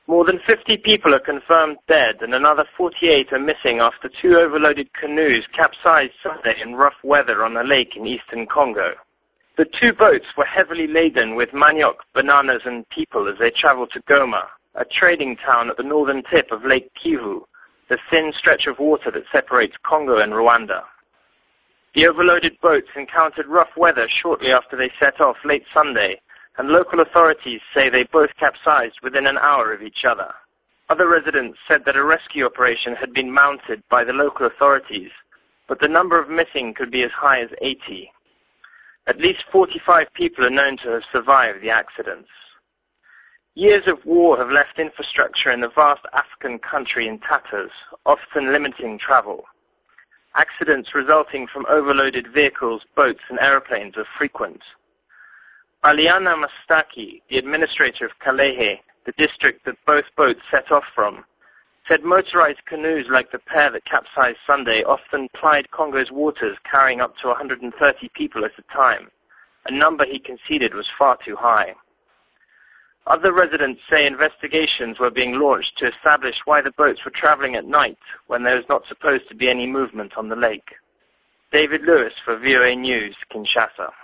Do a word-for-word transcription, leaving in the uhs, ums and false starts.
More than fifty people are confirmed dead and another forty-eight are missing after two overloaded canoes capsized Sunday in rough weather on a lake in eastern Congo. The two boats were heavily laden with manioc, bananas and people as they traveled to Goma, a trading town at the northern tip of Lake Kivu, the thin stretch of water that separates Congo and Rwanda. The overloaded boats encountered rough weather shortly after they set off late Sunday, and local authorities say they both capsized within an hour of each other. Other residents said that a rescue operation had been mounted by the local authorities, but the number of missing could be as high as eighty. At least forty-five people are known to have survived the accidents. Years of war have left infrastructure in the vast African country in tatters, often limiting travel. Accidents resulting from overloaded vehicles, boats and aeroplanes are frequent. Aliana Mastaki, the administrator of Kalehe, the district that both boats set off from, said motorized canoes like the pair that capsized Sunday often plied Congo's waters, carrying up to one hundred thirty people at a time, a number he conceded was far too high. Other residents say investigations were being launched to establish why the boats were traveling at night when there was not supposed to be any movement on the lake. David Lewis for V O A News, Kinshasa.